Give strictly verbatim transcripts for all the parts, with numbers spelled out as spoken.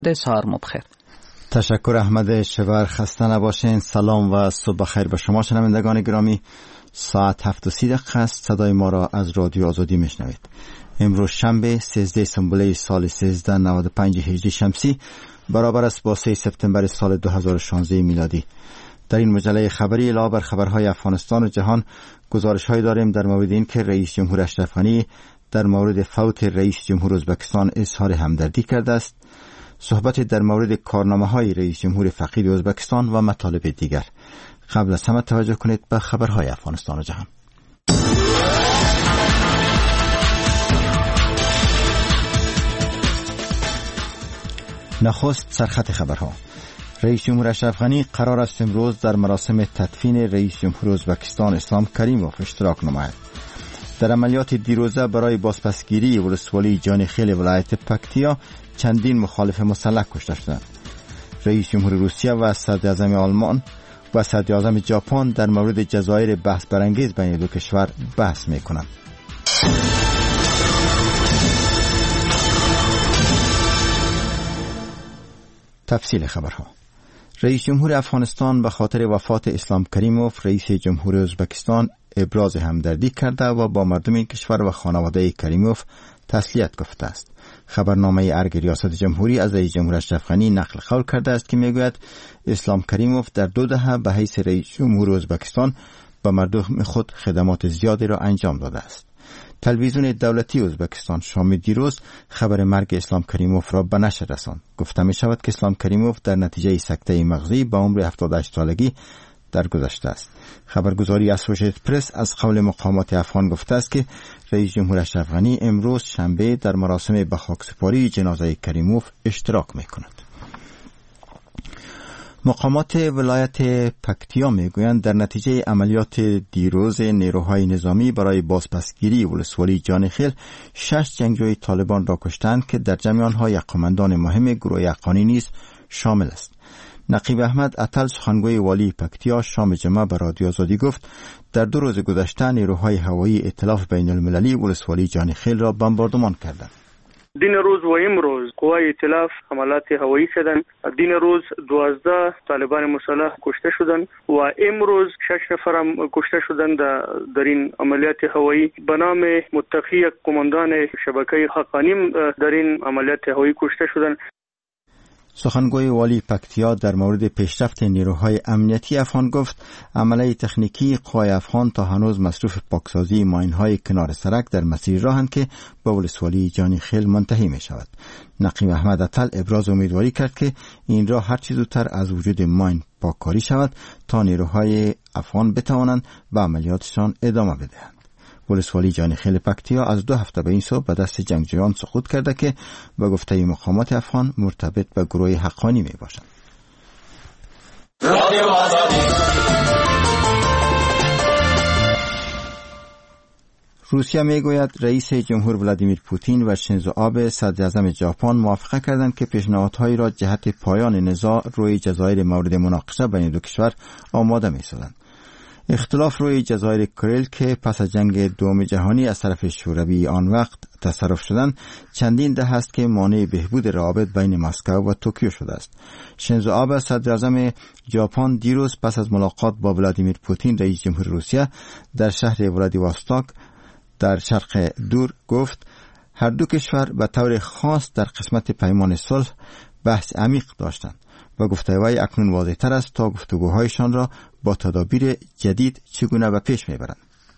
سهار مبخیر. تشکر احمد شور، خسته نباشین. سلام و صبح بخیر به شما شنوندگان گرامی. ساعت هفت و سی دقیقه است. صدای ما را از رادیو آزادی میشنوید. امروز شنبه سیزده سنبله سال سیزده نود و پنج هجری شمسی برابر است با سه سپتامبر سال دو هزار و شانزده میلادی. در این مجله خبری علاوه بر خبرهای افغانستان و جهان گزارش های داریم در مورد این که رئیس جمهور اشرف غنی در مورد فوت رئیس جمهور ازبکستان اظهار همدردی کرده است. صحبت در مورد کارنامه های رئیس جمهور فقید ازبکستان و مطالب دیگر. قبل از همه توجه کنید به خبرهای افغانستان و جهان. نخست سرخط خبرها. رئیس جمهور اشرف غنی قرار است امروز در مراسم تدفین رئیس جمهور ازبکستان اسلام کریموف اشتراک نماید. در عملیات دیروزه برای بازپسگیری ولسوالی جانخیل ولایت پکتیا چندین مخالف مسلح کشته شدند. رئیس جمهور روسیه و صدر اعظم آلمان و صدر اعظم ژاپن در مورد جزایر بحث برانگیز بین دو کشور بحث میکنند. تفصیل خبرها. رئیس جمهور افغانستان به خاطر وفات اسلام کریموف رئیس جمهور ازبکستان ابراز همدردی کرده و با مردم این کشور و خانواده کریموف تسلیت گفته است. خبرنامه ارگ ریاست جمهوری از رئیس جمهور اشرف غنی نقل قول کرده است که میگوید اسلام کریموف در دو دهه به حیث رئیس جمهور ازبکستان به مردم خود خدمات زیادی را انجام داده است. تلویزیون دولتی ازبکستان شام دیروز خبر مرگ اسلام کریموف را به نشر رساند. گفته می شود که اسلام کریموف در نتیجه سکته مغزی با عمر هفتاد و هشت سالگی درگذشته است. خبرگزاری اسوشیتد پرس از قول مقامات افغان گفته است که رئیس جمهور اشرف غنی امروز شنبه در مراسم به خاکسپاری جنازه کریموف اشتراک می‌کند. مقامات ولایت پکتیا میگویند در نتیجه عملیات دیروز نیروهای نظامی برای بازپسگیری ولسوالی جانخیل شش جنگجوی طالبان را کشتند که در جمع آنها یک قماندان مهم گروه یقانی نیز شامل است. نقیب احمد عطل سخنگوی والی پکتیا شام جمعه به رادیو آزادی گفت در دو روز گذشته نیروهای هوایی ائتلاف بین المللی ولسوالی جانخیل را بمباردمان کردند. دین روز و امروز قوای ائتلاف حملات هوایی شدند. دین روز دوازده طالبان مسلح کشته شدند و امروز شش نفر هم کشته شدند در این عملیات هوایی. به نام متقی قماندان شبکه حقانی در این عملیات هوایی کشته شدند. سخنگوی والی پکتیا در مورد پیشرفت نیروهای امنیتی افغان گفت عمله تکنیکی قوای افغان تا هنوز مصروف پاکسازی ماین‌های کنار سرک در مسیر راهند که به ولسوالی جانخیل منتهی می شود. نقیب احمد عطل ابراز امیدواری کرد که این راه هر چه زودتر از وجود ماین پاککاری شود تا نیروهای افغان بتوانند به عملیاتشان ادامه بدهند. ولسوالی جانخیل پکتیا از دو هفته به این سو به دست جنگجویان سقوط کرده که به گفته مقامات افغان مرتبط به گروه حقانی می باشند. روسیه می گوید رئیس جمهور ولادیمیر پوتین و شینزو آبه صدر اعظم ژاپن موافقه کردند که پیشنهادهایی را جهت پایان نزاع روی جزایر مورد مناقشه بین دو کشور آماده می سازند. اختلاف روی جزایر کوریل که پس از جنگ دوم جهانی از طرف شوروی آن وقت تصرف شدند چندین دهه است که مانع بهبود روابط بین مسکو و توکیو شده است. شینزو آبه صدر اعظم ژاپن دیروز پس از ملاقات با ولادیمیر پوتین رئیس جمهور روسیه در شهر ولادیواستوک در شرق دور گفت هر دو کشور به طور خاص در قسمت پیمان صلح بحث عمیق داشتند و گفته وی اکنون واضح تر است تا گفتگوهایشان را با تدابیر جدید چگونه به پیش میبرند.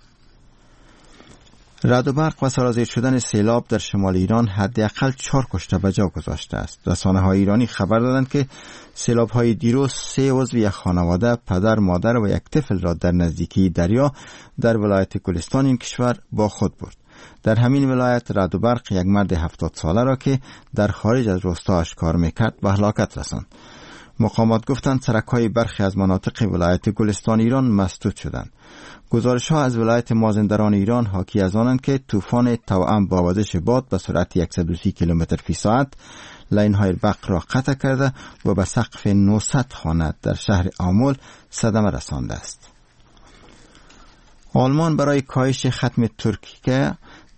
رعد و برق و سرازیر شدن سیلاب در شمال ایران حداقل چهار کشته به جا گذاشته است. رسانه‌های ایرانی خبر دادند که سیلاب‌های دیروز سه عضو یک خانواده، پدر، مادر و یک طفل را در نزدیکی دریا در ولایت گلستان این کشور با خود برد. در همین ولایت رعد و برق یک مرد هفتاد ساله را که در خارج از روستایش کار میکرد به هلاکت رساند. مقامات گفتند سرک‌های برخی از مناطق ولایت گلستان ایران مسدود شدند. گزارش‌ها از ولایت مازندران ایران حاکی از آنند که طوفان توأم با وزش باد به سرعت صد و سی کیلومتر فی ساعت لاین‌های برق را قطع کرده و به سقف نهصد خانه در شهر آمل صدمه رسانده است. آلمان برای کاهش ختم ترکیه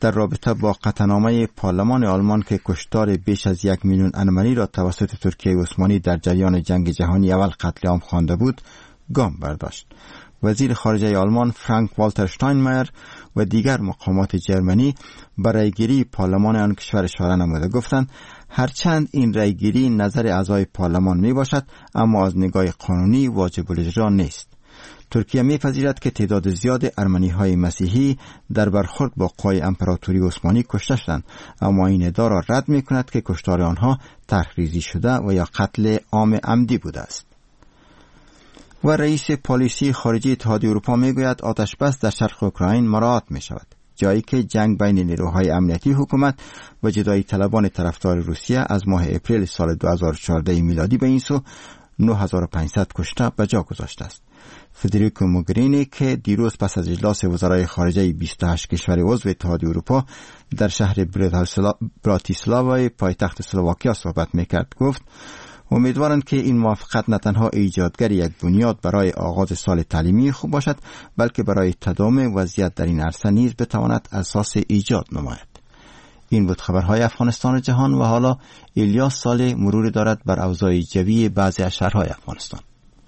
در رابطه با قطعنامه پارلمان آلمان که کشتار بیش از یک میلیون ارمنی را توسط ترکیه عثمانی در جریان جنگ جهانی اول قتل عام خوانده بود گام برداشت. وزیر خارجه آلمان فرانک والتر شتاینمایر و دیگر مقامات جرمنی برای رأیگیری پارلمان آن کشور اشاره نموده گفتند هرچند این رأیگیری نظر اعضای پارلمان می باشد اما از نگاه قانونی واجب الاجرا نیست. ترکیه می‌پذیرد که تعداد زیاد ارمنی‌های مسیحی در برخورد با قوای امپراتوری عثمانی کشته شدند، اما این ادعا را رد می‌کند که کشتار آنها طرح‌ریزی شده و یا قتل عام عمدی بوده است. و رئیس پالیسی خارجی اتحادیه اروپا می‌گوید آتش بس در شرق اوکراین مراعات می‌شود، جایی که جنگ بین نیروهای امنیتی حکومت و جدایی طلبان طرفدار روسیه از ماه اپریل سال دو هزار و چهارده میلادی به این سو نه هزار و پانصد کشته به جا گذاشته است. فدریکو موگرینی که دیروز پس از اجلاس وزرای خارجه بیست و هشت کشور عضو اتحادیه اروپا در شهر براتیسلاوا پایتخت اسلواکیا صحبت میکرد گفت امیدوارند که این موافقت نه تنها ایجادگر یک بنیاد برای آغاز سال تعلیمی خوب باشد بلکه برای تداوم وضعیت در این عرصه نیز بتواند اساس ایجاد نماید. این بود خبرهای افغانستان و جهان و حالا الیاس صالح مرور دارد بر اوضاع جوی بعضی از شهرهای افغانستان.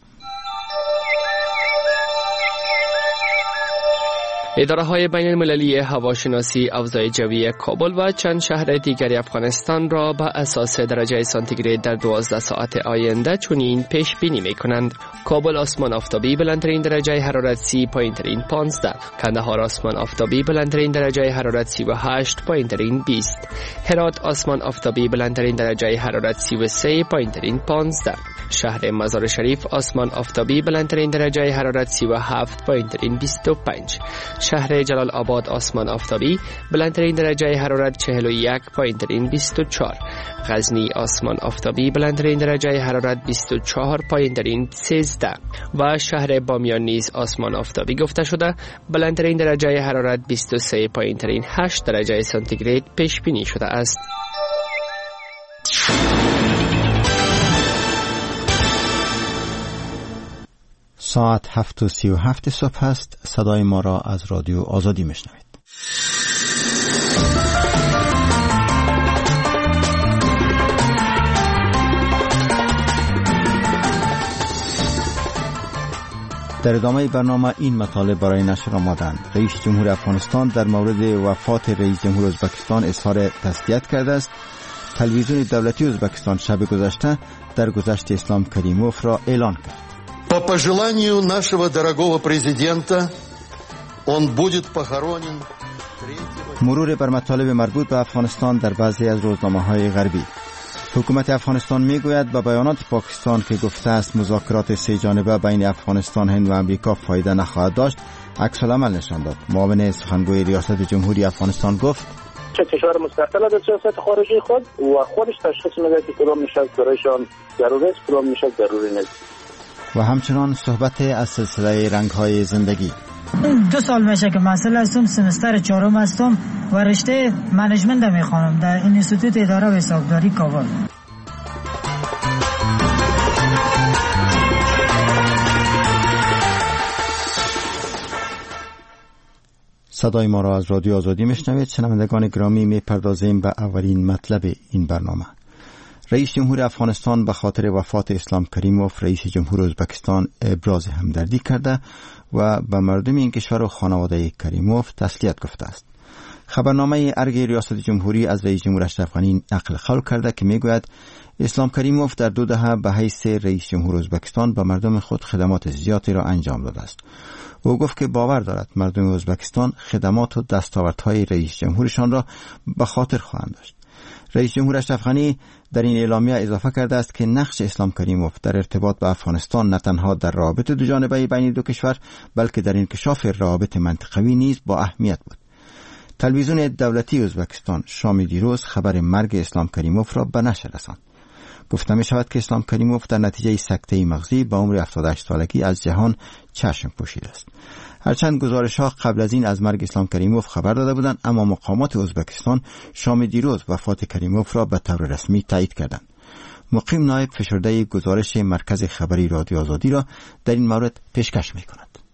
اداره‌های بین‌المللی هواشناسی اوضاع جوی کابل و چند شهر دیگر افغانستان را به اساس درجه سانتیگراد در دوازده ساعت آینده چنین پیش بینی می‌کنند: کابل آسمان آفتابی بلندترین درجه حرارت سی، پایین‌ترین پانزده. کندهار آسمان آفتابی بلندترین درجه حرارت سی و هشت، پایین‌ترین بیست. هرات آسمان آفتابی بلندترین درجه حرارت سی و سه، پایین‌ترین پانزده. شهر مزار شریف آسمان آفتابی بلندترین درجه حرارت سی و هفت، پایین‌ترین بیست و پنج. شهر جلال آباد آسمان آفتابی بلندترین درجه حرارت چهل و یک، پایین‌ترین بیست و چهار. غزنی آسمان آفتابی بلندترین درجه حرارت بیست و چهار، پایین‌ترین سیزده. و شهر بامیان نیز آسمان آفتابی گفته شده بلندترین درجه حرارت بیست و سه، پایین‌ترین هشت درجه سانتیگراد پیش بینی شده است. ساعت هفت و سی و هفت صبح است. صدای ما را از رادیو آزادی میشنوید. در ادامه برنامه این مطالب برای نشر آمدند. رئیس جمهور افغانستان در مورد وفات رئیس جمهور ازبکستان اظهار تسلیت کرده است. تلویزیون دولتی ازبکستان شب گذشته در گذشت اسلام کریموف را اعلان کرد. По пожеланию нашего дорогого президента, он будет похоронен. مرور بر مطالب مربوط به افغانستان در بعضی از روزنامه‌های غربی. حکومت افغانستان میگوید با بیانات پاکستان که گفته است مذاکرات سه جانبه بین افغانستان، هند و امریکا فایده نخواهد داشت، عکس العمل نشان داد. معاون سخنگوی ریاست جمهوری افغانستان گفت چه کشور مستقل در سیاست خارجی خود و خودش تشخیص میده که کدام نشست برایشان ضروری است، کدام نشست ضروری نیست. و همچنان صحبت از سلسله رنگ‌های زندگی. دو سال میشه که مسئول هستم، سمستر چهارم هستم و رشته منیجمنت میخوانم در انستیتوت اداره و حسابداری کابل. صدای ما را از رادیو آزادی میشنوید. شنوندگان گرامی، میپردازیم به اولین مطلب این برنامه. رئیس جمهور افغانستان به خاطر وفات اسلام کریموف رئیس جمهور ازبکستان ابراز همدردی کرده و به مردم این کشور و خانواده کریموف تسلیت گفته است. خبرنامه ارگ ریاست جمهوری از رئیس جمهور اشرف غنی نقل قول کرده که میگوید اسلام کریموف در دو دهه به حیث رئیس جمهور ازبکستان به مردم خود خدمات زیادی را انجام داده است. او گفت که باور دارد مردم ازبکستان خدمات و دستاوردهای رئیس جمهورشان را به خاطر خواهند داشت. رئیس جمهور اشرف غنی در این اعلامیه اضافه کرده است که نقش اسلام کریموف در ارتباط با افغانستان نه تنها در روابط دو جانبه بین دو کشور بلکه در انکشاف روابط منطقوی نیز با اهمیت بود. تلویزیون دولتی ازبکستان شام دیروز خبر مرگ اسلام کریموف را به نشر رساند. گفته می شود که اسلام کریموف در نتیجه سکته مغزی با عمر هفتاد و هشت سالگی از جهان چشم پوشیده است. هرچند گزارش‌ها قبل از این از مرگ اسلام کریموف خبر داده بودند، اما مقامات ازبکستان شام دیروز وفات کریموف را به طور رسمی تایید کردند. مقیم نایب فشرده گزارش مرکز خبری رادیو آزادی را در این مورد پیشکش می‌کند.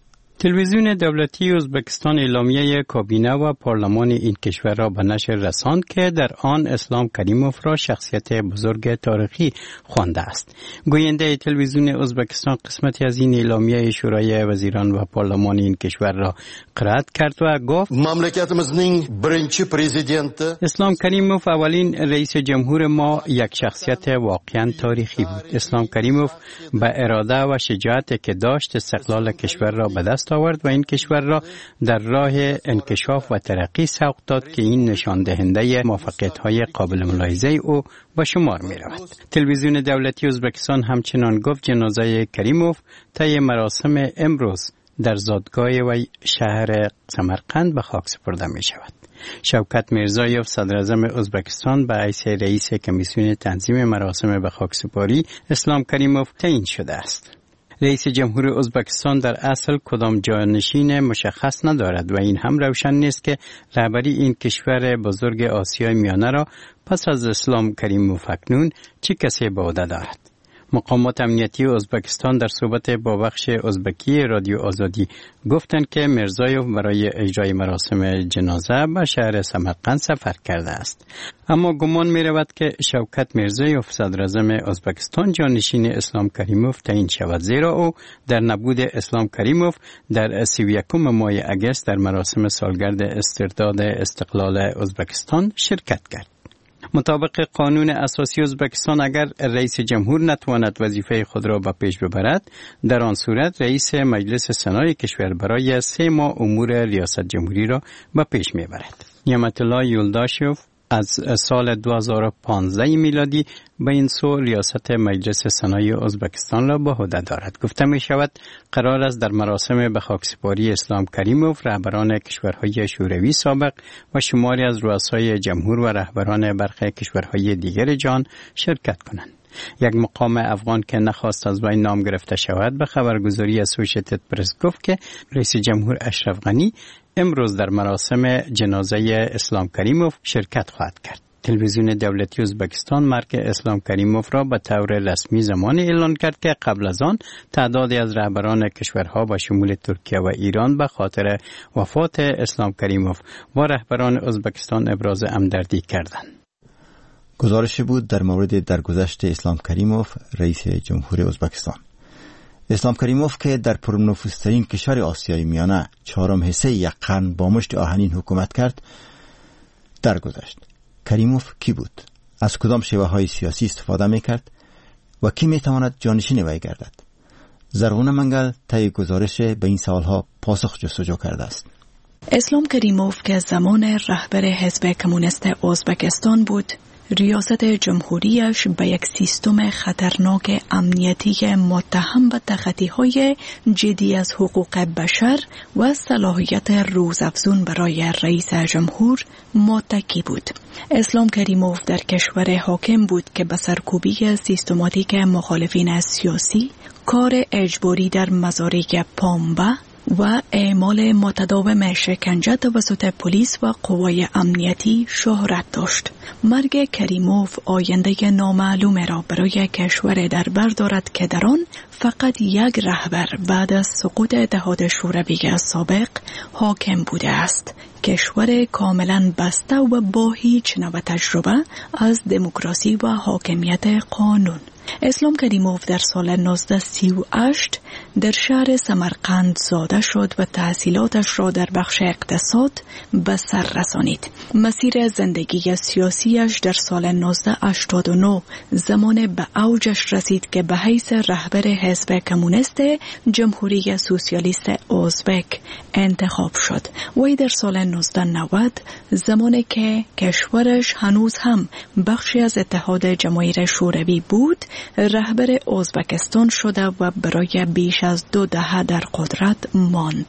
تلویزیون دولتی ازبکستان اعلامیه کابینه و پارلمان این کشور را به نشر رساند که در آن اسلام کریموف را شخصیت بزرگ تاریخی خوانده است. گوینده تلویزیون ازبکستان قسمتی از این اعلامیه شورای وزیران و پارلمان این کشور را قرائت کرد و گفت مملکتimizning birinchi prezidenti اسلام کریموف اولین رئیس جمهور ما یک شخصیت واقعا تاریخی بود. اسلام کریموف با اراده و شجاعتی که داشت استقلال کشور را به دست آورد و این کشور را در راه انکشاف و ترقی سوق داد که این نشان دهنده موفقیت‌های قابل ملاحظه او به شمار می رود. تلویزیون دولتی ازبکستان همچنان گفت جنازه کریموف طی مراسم امروز در زادگاه و شهر سمرقند به خاک سپرده می شود. شوکت میرزایوف صدر اعظم ازبکستان به حیث رئیس کمیسیون تنظیم مراسم به خاک سپاری اسلام کریموف تعیین شده است. رئیس جمهور ازبکستان در اصل کدام جانشین مشخص ندارد و این هم روشن نیست که رهبری این کشور بزرگ آسیای میانه را پس از اسلام کریموف اکنون چه کسی به عهده دارد. مقامات امنیتی ازبکستان در صحبت با بخش ازبکی رادیو آزادی گفتند که میرزایوف برای اجرای مراسم جنازه به شهر سمرقند سفر کرده است. اما گمان می رود که شوکت میرزایوف صدر اعظم ازبکستان جانشین اسلام کریموف تعیین شود، زیرا او در نبود اسلام کریموف در سی و یکم ماه اگست در مراسم سالگرد استرداد استقلال ازبکستان شرکت کرد. مطابق قانون اساسی ازبکستان اگر رئیس جمهور نتواند وظیفه خود را به پیش ببرد، در آن صورت رئیس مجلس سنای کشور برای سه ماه امور ریاست جمهوری را به پیش میبرد. نعمت الله یولداشوف از سال دو هزار و پانزده میلادی به این سو ریاست مجلس سنای ازبکستان را به عهده دارد. گفته می شود قرار است در مراسم به خاکسپاری اسلام کریموف رهبران کشورهای شوروی سابق و شماری از رؤسای جمهور و رهبران برخی کشورهای دیگر جهان شرکت کنند. یک مقام افغان که نخواست از وی نام گرفته شود به خبرگزاری اسوشیتد پرس گفت که رئیس جمهور اشرف غنی امروز در مراسم جنازه اسلام کریموف شرکت خواهد کرد. تلویزیون دولتی ازبکستان مرگ اسلام کریموف را به طور رسمی زمان اعلان کرد که قبل از آن تعدادی از رهبران کشورها با شمول ترکیه و ایران به خاطر وفات اسلام کریموف با رهبران ازبکستان ابراز همدردی کردند. گزارش بود در مورد درگذشت اسلام کریموف رئیس جمهور ازبکستان. اسلام کریموف که در پرنفوذترین کشور آسیای میانه چهارم حصه یک قرن با مشت آهنین حکومت کرد درگذشت. کریموف کی بود؟ از کدام شیوه های سیاسی استفاده می کرد؟ و کی می تواند جانشین وی گردد؟ زرغونه منگل طی گزارش به این سوالها پاسخ جستجو کرده است. اسلام کریموف که زمان رهبر حزب کمونیست ازبکستان بود، ریاست جمهوریش به یک سیستم خطرناک امنیتی متهم به تخطی‌های جدی از حقوق بشر و صلاحیت روزافزون برای رئیس جمهور متکی بود. اسلام کریموف در کشور حاکم بود که به سرکوبی سیستماتیک مخالفین سیاسی، کار اجباری در مزارع پانبه و اعمال متداوم شکنجه توسط پلیس و قوای امنیتی شهرت داشت. مرگ کریموف آینده نامعلوم را برای کشور در بر دارد که در آن فقط یک رهبر بعد از سقوط اتحاد شوروی سابق حاکم بوده است. کشور کاملا بسته و با هیچ نوع تجربه از دموکراسی و حاکمیت قانون. اسلام کریموف در سال نوزده سی و هشت در شهر سمرقند زاده شد و تحصیلاتش را در بخش اقتصاد به سر رسانید. مسیر زندگی سیاسیش در سال نوزده هشتاد و نه زمان به اوجش رسید که به حیث رهبر حزب کمونیست جمهوری سوسیالیست ازبک انتخاب شد. وی در سال نوزده نود زمانی که کشورش هنوز هم بخشی از اتحاد جماهیر شوروی بود، رهبر ازبکستان شده و برای بیش از دو دهه در قدرت ماند.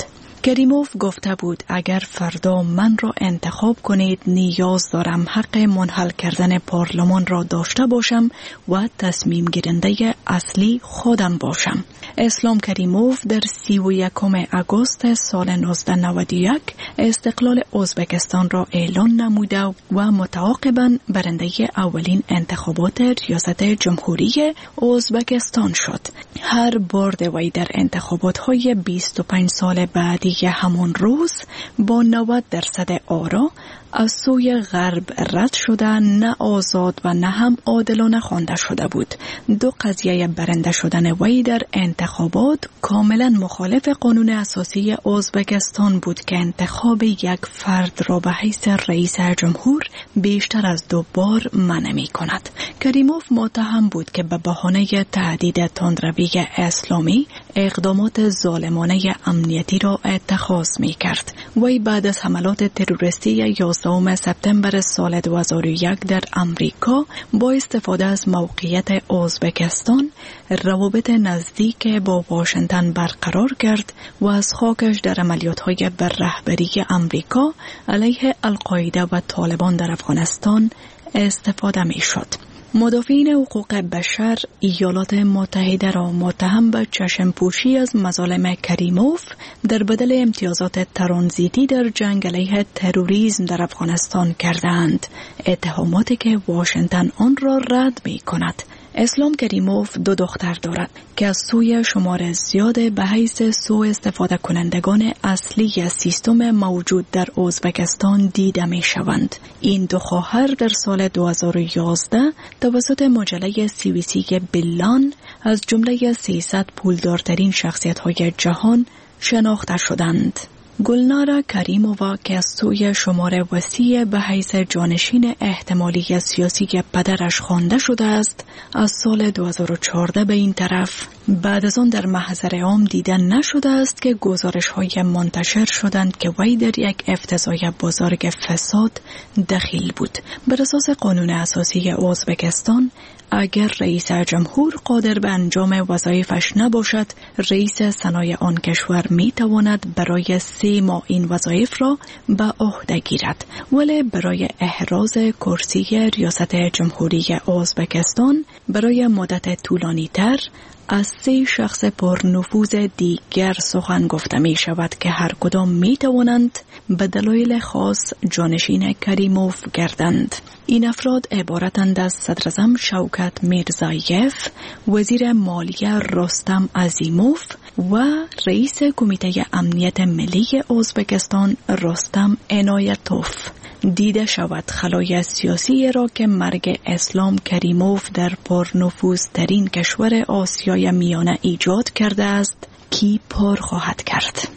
کریموف گفته بود اگر فردا من را انتخاب کنید نیاز دارم حق منحل کردن پارلمان را داشته باشم و تصمیم گیرنده اصلی خودم باشم. اسلام کریموف در سی و یکم آگوست سال نوزده نود و یک استقلال ازبکستان را اعلان نموده و متعاقباً برنده اولین انتخابات ریاست جمهوری ازبکستان شد. هر بار وی در انتخابات های بیست و پنج سال بعدی همون روز با نود درصد آرا از سوی غرب رد شده، نه آزاد و نه هم عادلانه خوانده شده بود. دو قضیه برنده شدن وی در انتخابات کاملا مخالف قانون اساسی ازبکستان بود که انتخاب یک فرد را به حیث رئیس جمهور بیشتر از دو بار منع می کند. کریموف متهم بود که به بهانه تهدید تندروی اسلامی اقدامات ظالمانه امنیتی را اتخاذ می کرد. وی بعد از حملات تروریستی یازدهم سپتامبر سال دو هزار و یک در امریکا با استفاده از موقعیت ازبکستان روابط نزدیک با واشنگتن برقرار کرد و از خاکش در عملیات‌های بر رهبری امریکا علیه القاعده و طالبان در افغانستان استفاده می شد. مدافعین حقوق بشر ایالات متحده را متهم به چشم پوشی از مظالم کریموف در بدل امتیازات ترانزیتی در جنگ علیه تروریسم در افغانستان کردند، اتهاماتی که واشنگتن آن را رد می کند. اسلام کریموف دو دختر دارد که از سوی شمار زیاد به حیث سوء استفاده کنندگان اصلی سیستم موجود در ازبکستان دیده می شوند. این دو خواهر در سال دو هزار و یازده توسط مجله سی وی سی بیلان از جمله سیصد پولدارترین شخصیت‌های جهان شناخته شدند. گلنارا کریمووا که از سوی شمار وسیع به حیث جانشین احتمالی سیاسی پدرش خوانده شده است، از سال دو هزار و چهارده به این طرف بعد از آن در محضر عام دیده نشده است که گزارش‌های منتشر شدند که وی در یک افتضاح بزرگ فساد دخیل بود. بر اساس قانون اساسی ازبکستان اگر رئیس جمهور قادر به انجام وظایفش نباشد، رئیس سنای آن کشور می تواند برای سه ماه این وظایف را به عهده گیرد، ولی برای احراز کرسی ریاست جمهوری ازبکستان برای مدت طولانی تر از سه شخص پرنفوذ دیگر سخن گفته می شود که هر کدام می توانند به دلایل خاص جانشین کریموف گردند. این افراد عبارتند از صدراعظم شوکت میرزایف، وزیر مالیه رستم عظیموف و رئیس کمیته امنیت ملی ازبکستان رستم عنایتوف. دیده شود خلای سیاسی را که مرگ اسلام کریموف در پرنفوذترین کشور آسیای میانه ایجاد کرده است کی پر خواهد کرد.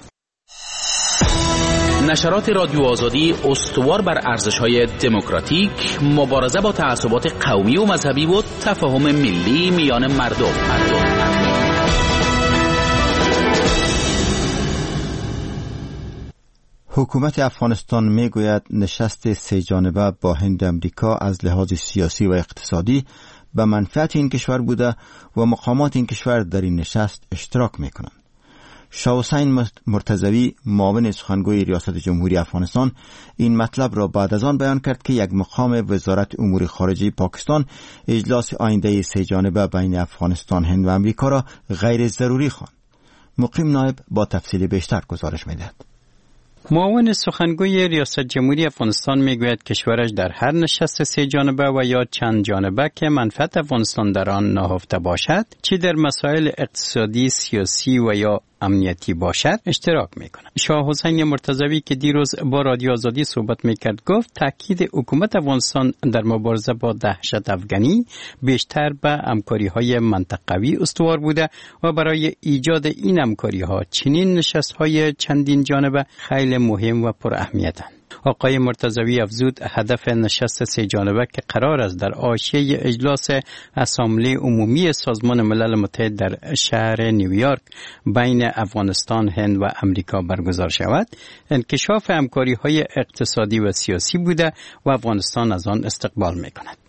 نشرات رادیو آزادی استوار بر ارزش‌های دموکراتیک، مبارزه با تعصبات قومی و مذهبی و تفاهم ملی میان مردم. مردم. حکومت افغانستان میگوید نشست سه جانبه با هند امریکا از لحاظ سیاسی و اقتصادی به منفعت این کشور بوده و مقامات این کشور در این نشست اشتراک میکنند. شاه حسین مرتضوی معاون سخنگوی ریاست جمهوری افغانستان این مطلب را بعد از آن بیان کرد که یک مقام وزارت امور خارجه پاکستان اجلاس آینده سه جانبه بین افغانستان، هند و امریکا را غیر ضروری خواند. مقیم نایب با تفصیل بیشتر گزارش می‌دهد. معاون سخنگوی ریاست جمهوری افغانستان میگوید کشورش در هر نشست سه جانبه و یا چند جانبه که منفعت افغانستان در آن نهفته باشد، چه در مسائل اقتصادی، سیاسی و یا امنیتی باشد، اشتراک میکنند. شاه حسین مرتضوی که دیروز با رادیو آزادی صحبت میکرد گفت تاکید حکومت افغانستان در مبارزه با دهشت افغانی بیشتر به همکاری‌های منطقوی استوار بوده و برای ایجاد این همکاری‌ها چنین نشست‌های چندین جانبه خیلی مهم و پر اهمیتند. آقای مرتضوی افزود هدف نشست سه جانبه که قرار است در حاشیه اجلاس اسامبله عمومی سازمان ملل متحد در شهر نیویورک بین افغانستان، هند و امریکا برگزار شود، انکشاف همکاری‌های اقتصادی و سیاسی بوده و افغانستان از آن استقبال می‌کند.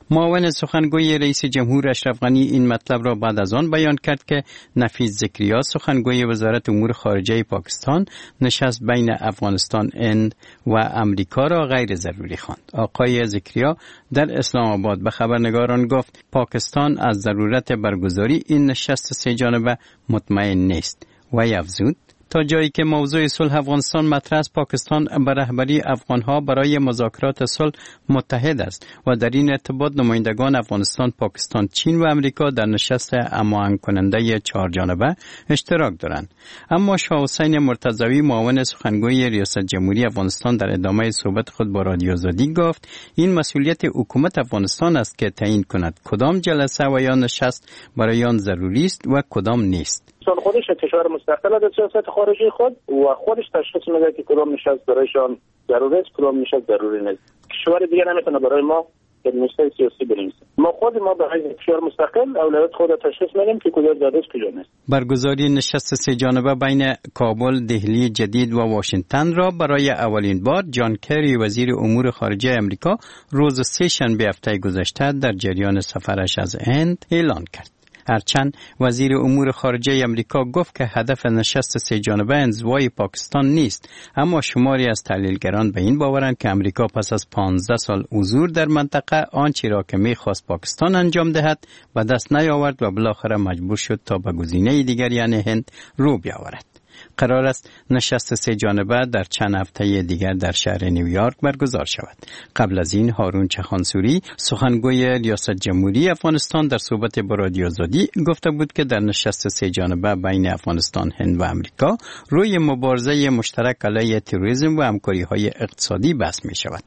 معاون سخنگوی رئیس جمهور اشرف غنی این مطلب را بعد از آن بیان کرد که نفیس زکریا سخنگوی وزارت امور خارجه پاکستان نشست بین افغانستان هند و امریکا را غیر ضروری خواند. آقای زکریا در اسلام آباد به خبرنگاران گفت پاکستان از ضرورت برگزاری این نشست سه جانبه مطمئن نیست و افزود تا جایی که موضوع صلح افغانستان مطرح است، پاکستان به رهبری افغانها برای مذاکرات صلح متحد است و در این ارتباط نمایندگان افغانستان، پاکستان، چین و امریکا در نشست هماهنگ کننده چهار جانبه اشتراک دارند. اما شاه حسین مرتضوی معاون سخنگوی ریاست جمهوری افغانستان در ادامه صحبت خود با رادیو آزادی گفت این مسئولیت حکومت افغانستان است که تعیین کند کدام جلسه و یا نشست برای آن ضروری است و کدام نیست. خودش کشور مستقل در سیاست خارجی خود و خودش تشخیص میده که کدام نشست برایشان ضروری است، کدام نشست ضروری نیست. کشور دیگه نمیتونه برای ما نشست سیاسی بنویسه. ما خود ما برای کشور مستقل اولویت خود تشخیص میدیم که کجا ضروری است کجا نیست. برگزاری نشست سه جانبه بین کابل، دهلی جدید و واشنگتن را برای اولین بار جان کری وزیر امور خارجه امریکا روز سه شنبه هفته گذشته در جریان سفرش از هند اعلان کرد. هرچند وزیر امور خارجه امریکا گفت که هدف نشست سه جانبه انزوای پاکستان نیست، اما شماری از تحلیلگران به این باورند که امریکا پس از پانزده سال حضور در منطقه آنچه را که می‌خواست پاکستان انجام دهد و دست نیاورد و بالاخره مجبور شد تا به گزینه دیگر یعنی هند رو بیاورد. قرار است نشست سه جانبه در چند هفته دیگر در شهر نیویورک برگزار شود. قبل از این هارون چخانسوری سخنگوی ریاست جمهوری افغانستان در صحبت با رادیو آزادی گفته بود که در نشست سه جانبه بین افغانستان، هند و امریکا روی مبارزه مشترک علیه تروریسم و همکاری‌های اقتصادی بحث می شود.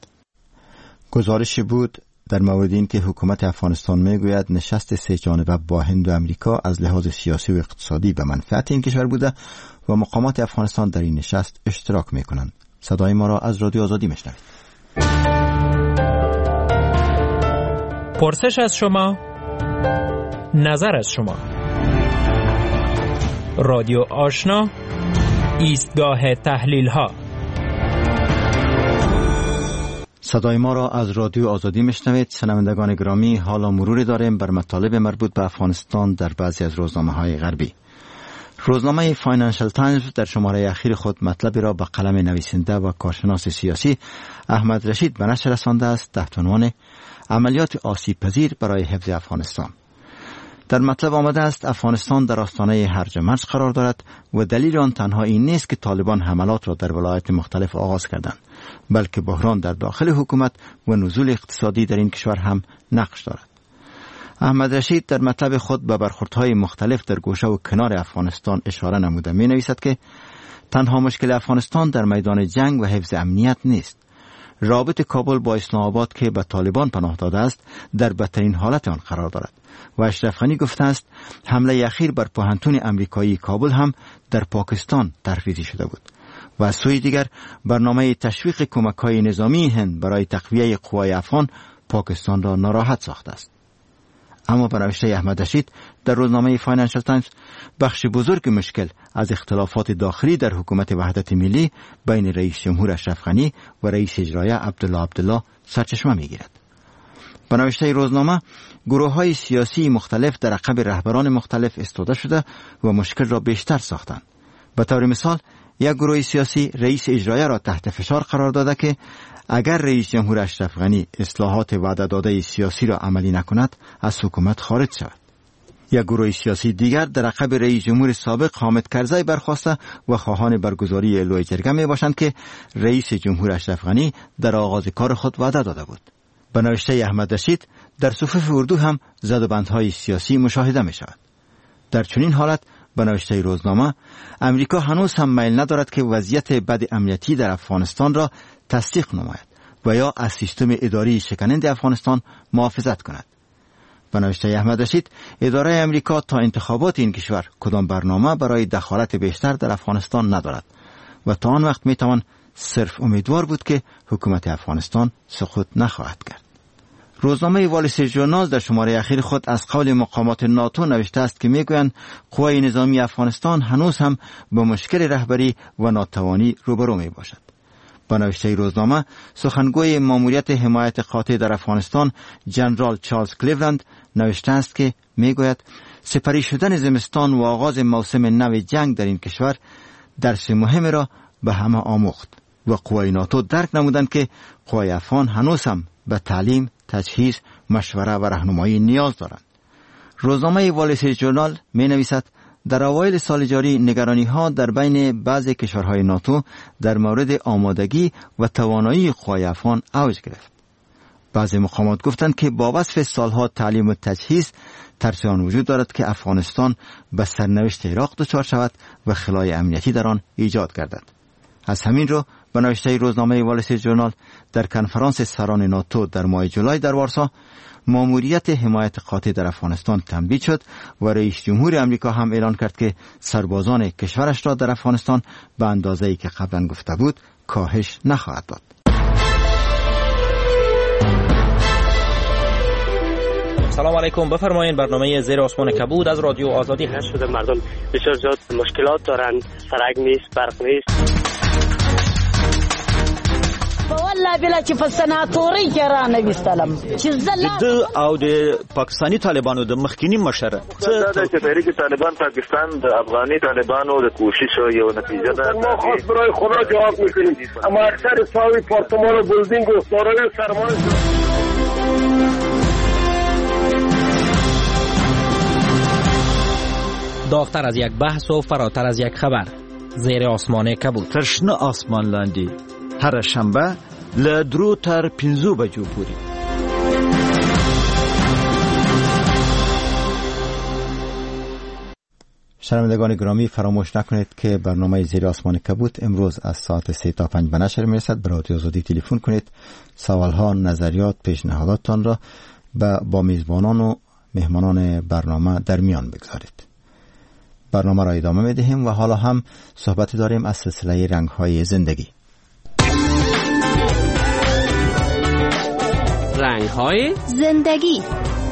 گزارش بود در مورد این که حکومت افغانستان میگوید نشست سه جانبه با هند و امریکا از لحاظ سیاسی و اقتصادی به منفعت این کشور بوده و مقامات افغانستان در این نشست اشتراک میکنند. صدای ما را از رادیو آزادی میشنوید. پرسش از شما، نظر از شما. رادیو آشنا، ایستگاه تحلیل ها. صدای ما را از رادیو آزادی میشنوید. شنوندگان گرامی، حالا مروری داریم بر مطالب مربوط به افغانستان در بعضی از روزنامه‌های غربی. روزنامه فاینانشل تایمز در شماره اخیر خود مطلبی را به قلم نویسنده و کارشناس سیاسی احمد رشید به نشر رسانده است تحت عنوان عملیات آسیب پذیر برای حفظ افغانستان. در مطلب آمده است افغانستان در آستانه هرج و مرج قرار دارد و دلیل آن تنها این نیست که طالبان حملات را در ولایات مختلف آغاز کردند، بلکه بحران در داخل حکومت و نزول اقتصادی در این کشور هم نقش دارد. احمد رشید در مطلب خود به برخوردهای مختلف در گوشه و کنار افغانستان اشاره نموده می نویسد که تنها مشکل افغانستان در میدان جنگ و حفظ امنیت نیست. رابط کابل با اسلام آباد که به طالبان پناه داده است در بدترین حالت آن قرار دارد و اشرف غنی گفته است حمله اخیر بر پوهنتون امریکایی کابل هم در پاکستان ترویج شده بود و از سوی دیگر برنامه تشویق کمک‌های نظامی هند برای تقویه قوای افغان پاکستان را ناراحت ساخته است. اما به نوشته احمد رشید در روزنامه فاینانشل تایمز بخش بزرگ مشکل از اختلافات داخلی در حکومت وحدت ملی بین رئیس جمهور اشرف غنی و رئیس اجرایی عبدالله عبدالله سرچشمه می‌گیرد. به نوشته روزنامه گروه‌های سیاسی مختلف در عقب رهبران مختلف استوده شده و مشکل را بیشتر ساختند. به طور مثال یک گروه سیاسی رئیس اجرایی را تحت فشار قرار داده که اگر رئیس جمهور اشرف غنی اصلاحات وعده داده سیاسی را عملی نکند از حکومت خارج شود. یک گروه سیاسی دیگر در عقب رئیس جمهور سابق حامد کرزی برخاسته و خواهان برگزاری اعلای جرگه می باشند که رئیس جمهور اشرف غنی در آغاز کار خود وعده داده بود. به نوشته احمد رشید در صفوف اردو هم زدوبندهای سیاسی مشاهده می شود. در چنین حالت به نوشته روزنامه امریکا هنوز هم میل ندارد که وضعیت بد امنیتی در افغانستان را تصدیق نماید و یا از سیستم اداری شکننده افغانستان محافظت کند. به نوشته احمد رشید اداره امریکا تا انتخابات این کشور کدام برنامه برای دخالت بیشتر در افغانستان ندارد و تا آن وقت میتوان صرف امیدوار بود که حکومت افغانستان سقوط نخواهد کرد. روزنامه وال استریت ژورنال در شماره اخیر خود از قول مقامات ناتو نوشته است که میگویند قوای نظامی افغانستان هنوز هم با مشکل رهبری و ناتوانی روبرو می باشد. با نوشته روزنامه، سخنگوی ماموریت حمایت قاطع در افغانستان جنرال چارلز کلیولند نوشته است که میگوید سپری شدن زمستان و آغاز موسم نو جنگ در این کشور درس مهم را به همه آموخت و قوای ناتو درک نمودند که قوای افغان هنوز هم به تعلیم، تجهیز، مشوره و راهنمایی نیاز دارند. روزنامه وال استریت ژورنال می نویسد در اوایل سال جاری نگرانی ها در بین بعضی کشورهای ناتو در مورد آمادگی و توانایی قوای افغان اوج گرفت. بعضی مقامات گفتند که با وصف سالها تعلیم و تجهیز ترس آن وجود دارد که افغانستان به سرنوشت عراق دچار شود و خلای امنیتی در آن ایجاد گردد. از همین رو به نوشته روزنامه وال استریت ژورنال در کنفرانس سران ناتو در ماه جولای در وارسا ماموریت حمایت قاطع در افغانستان تمدید شد و رئیس جمهور امریکا هم اعلان کرد که سربازان کشورش را در افغانستان به اندازه‌ای که قبلا گفته بود کاهش نخواهد داد. سلام علیکم، بفرمایید. برنامه زیر آسمان کبود از رادیو آزادی هست. شده مردم بسیار زیاد مشکلات دارند، سرک نیست، برق نیست. والله بلا چې په سناتوري کې را نوستلم چې زله او د پاکستانی طالبانو د مخکینی مشره څه د تحریک طالبان پاکستان د افغاني طالبانو د کوشش یو نتیجه ده. ما خاص برای خدا جواب میکنیم، اما اکثر ساوی پارتمان و بلدینگ و سارای سرمایه داغتر از یک بحث و فراتر از یک خبر. زیر آسمان کبود. ترشنه آسمان لاندی هر شنبه له درو تر پنځو بجو پورې. شنوندگان گرامی، فراموش نکنید که برنامه زیر آسمان کبود امروز از ساعت سه تا پنج به نشر میرسد. به رادیو آزادی تلفن کنید، سوالها، نظریات، پیشنهاداتتان را با میزبانان و مهمانان برنامه در میان بگذارید. برنامه را ادامه میدهیم و حالا هم صحبت داریم از سلسله رنگ‌های زندگی. رنگ‌های زندگی.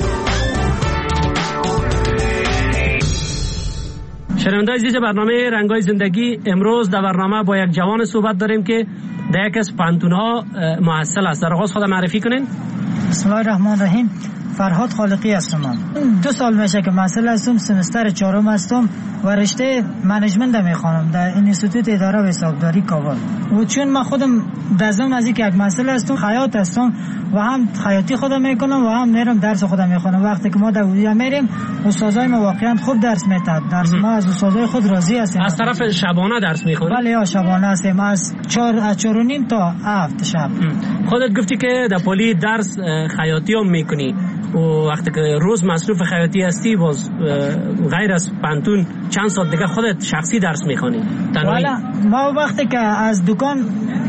شنوندگان عزیز برنامه رنگ‌های زندگی، امروز در برنامه با یک جوان صحبت داریم که در یک از پانتون‌ها محصل است. در آغاز خود معرفی کنین. بسم الله الرحمن الرحیم. فرهاد خالقی هستم. دو سال میشه که محصل هستم، سمستر چهارم هستم و رشته منیجمنت میخوانم در اینستیتوت اداره و حسابداری کابل. و چون من خودم دزم از اینکه یک محصل هستم، خیاط هستم و هم خیاطی خودم میکنم و هم میرم درس خودم میخوانم. وقتی که ما در اونجا میریم، استادای ما واقعا خوب درس میدن. درس ما از استادای خود راضی هستیم. از طرف شبانه درس میخونید؟ بله، یا شبانه هستیم از چهار از چهار و نیم تا هفت شب. خودت گفتی که در پلی درس خیاطی هم میکنی و وقتی که روز مصروف خیاطی هستی، باز غیر از پانتون چند ساعت دیگه خودت شخصی درس میخونی؟ والا ما وقتی که از دکان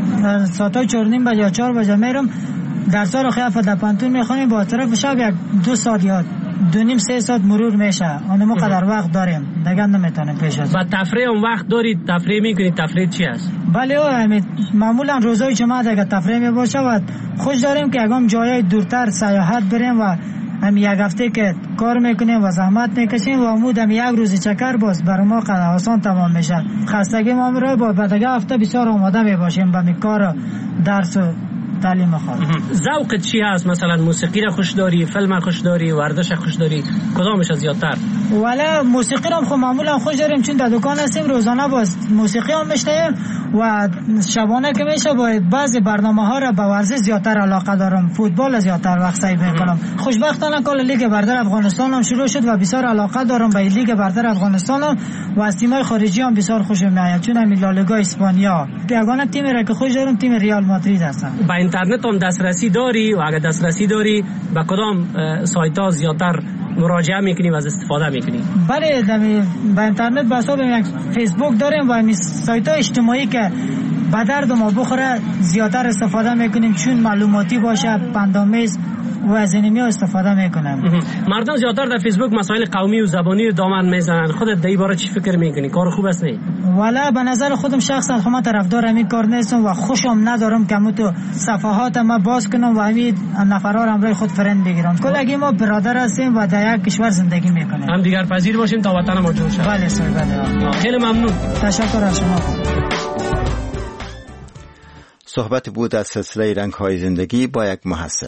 ساعت چهار و نیم بجه یا چهار بجه میرم، درس‌ها رو خیلی در پانتون میخونیم. با طرف شب یک دو ساعت یا دو نیم سه ساعت مرور میشه. اون ما قدر وقت داریم دیگه نمیتونیم پیش از. و تفریح هم وقت دارید؟ تفریح میکنید؟ تفریح چی است؟ بله، معمولا روزای جمعه دیگه تفریح میباشه و خوش داریم که اگم جای دورتر سیاحت بریم و هم یک هفته که کار میکنیم و زحمت میکشیم و عمود هم یک روز چکر باز برای ما قدر آسان تمام میشه. خستگی ما میره با بعد هفته بسیار آماده میباشیم به کار درس و تعلیم خود. ذوق چی هست؟ مثلا موسیقی را خوش داری، فیلم خوش داری، ورزش خوش داری، کدامش زیادتر؟ والا موسیقی را خب معمولا خوش داریم، چون در دکان هستیم روزانه باز موسیقی هم میشنویم و شبانه که میشه با بعضی برنامه ها را به ورزش زیادتر علاقه دارم. فوتبال زیادتر وقت صرف میکنم. خوشبختانه کل لیگ برتر افغانستان هم شروع شد و بسیار علاقه دارم به لیگ برتر افغانستان هم و از تیم‌های خارجی هم بسیار خوشم میاد، چون همین لالیگا اسپانیا. یگانه تیمی را که خوش دارم تیم ریال مادرید هستم. با اینترنت هم دسترسی داری و اگه دسترسی داری به کدام سایت ها زیادتر مراجعه میکنی و از استفاده میکنی؟ بله، با اینترنت به حساب یک فیسبوک داریم و همین سایت های اجتماعی که به درد ما بخوره زیادتر استفاده میکنیم، چون معلوماتی باشه، پندآمیز و از اینمی استفاده میکنم. مردم زیادتر در فیسبوک مسائل قومی و زبانی رو دامن میزنن. خودت در این باره چی فکر میکنی؟ کار خوب است نه؟ والا به نظر خودم شخصا خودم طرفدار همین کار نیستم و خوشم ندارم که تو صفحات ما باز کنم و همین نفرا را همراه خود فرند بگیرم. کلگی ما برادر هستیم و در یک کشور زندگی میکنیم. هم دیگر پذیر باشیم تا وطن ما جور شود. بله سر بله. خیلی ممنون. تشکر از شما. صحبت بود از سلسله رنگ‌های زندگی با یک محصل.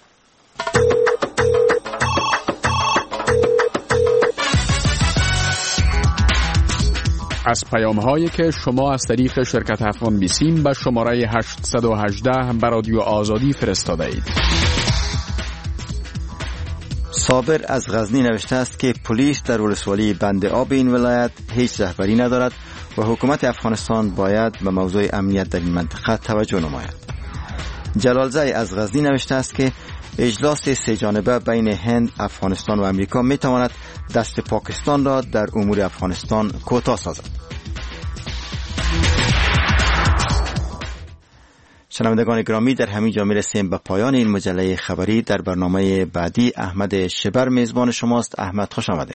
از پیام‌هایی که شما از طریق شرکت افغان بیسیم به شماره هشتصد و هجده به رادیو آزادی فرستاده اید. صابر از غزنی نوشته است که پلیس در ولسوالی بند آب این ولایت هیچ رهبری ندارد و حکومت افغانستان باید به موضوع امنیت در این منطقه توجه نماید. جلالزای از غزنی نوشته است که اجلاس سه جانبه بین هند، افغانستان و امریکا می تواند دست پاکستان را در امور افغانستان کوتاه سازد. شنوندگان گرامی، در همین جا میرسیم به پایان این مجله خبری. در برنامه بعدی احمد شبر میزبان شماست. احمد، خوش آمده.